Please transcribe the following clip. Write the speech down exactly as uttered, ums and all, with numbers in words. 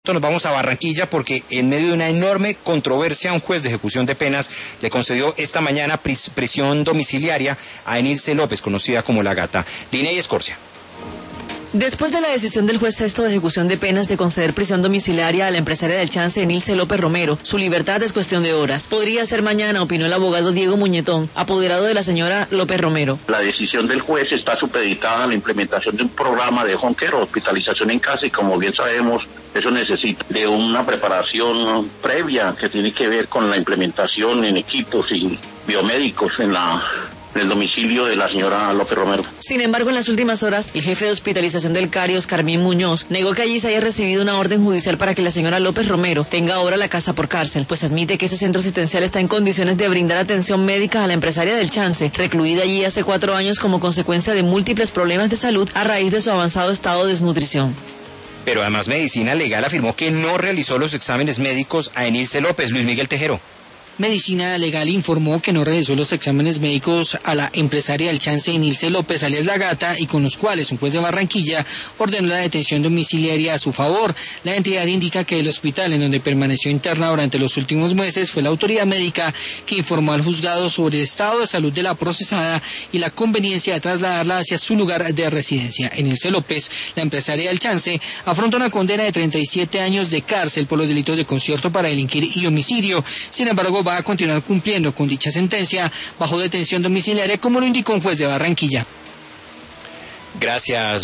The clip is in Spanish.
Nos vamos a Barranquilla porque en medio de una enorme controversia un juez de ejecución de penas le concedió esta mañana pris- prisión domiciliaria a Enilce López, conocida como La Gata. Diney Escorcia. Después de la decisión del juez sexto de ejecución de penas de conceder prisión domiciliaria a la empresaria del Chance Enilce López Romero, su libertad es cuestión de horas. Podría ser mañana, opinó el abogado Diego Muñetón, apoderado de la señora López Romero. La decisión del juez está supeditada a la implementación de un programa de home care, hospitalización en casa, y como bien sabemos, eso necesita de una preparación previa que tiene que ver con la implementación en equipos y biomédicos en la... en el domicilio de la señora López Romero. Sin embargo, en las últimas horas, el jefe de hospitalización del CARI, Oscarmín Muñoz, negó que allí se haya recibido una orden judicial para que la señora López Romero tenga ahora la casa por cárcel, pues admite que ese centro asistencial está en condiciones de brindar atención médica a la empresaria del Chance, recluida allí hace cuatro años como consecuencia de múltiples problemas de salud a raíz de su avanzado estado de desnutrición. Pero además Medicina Legal afirmó que no realizó los exámenes médicos a Enilce López. Luis Miguel Tejero. Medicina Legal informó que no realizó los exámenes médicos a la empresaria del Chance Enilce López alias La Gata y con los cuales un juez de Barranquilla ordenó la detención domiciliaria a su favor. La entidad indica que el hospital en donde permaneció interna durante los últimos meses fue la autoridad médica que informó al juzgado sobre el estado de salud de la procesada y la conveniencia de trasladarla hacia su lugar de residencia. Enilce López, la empresaria del Chance, afronta una condena de treinta y siete años de cárcel por los delitos de concierto para delinquir y homicidio. Sin embargo, va a continuar cumpliendo con dicha sentencia bajo detención domiciliaria, como lo indicó un juez de Barranquilla. Gracias.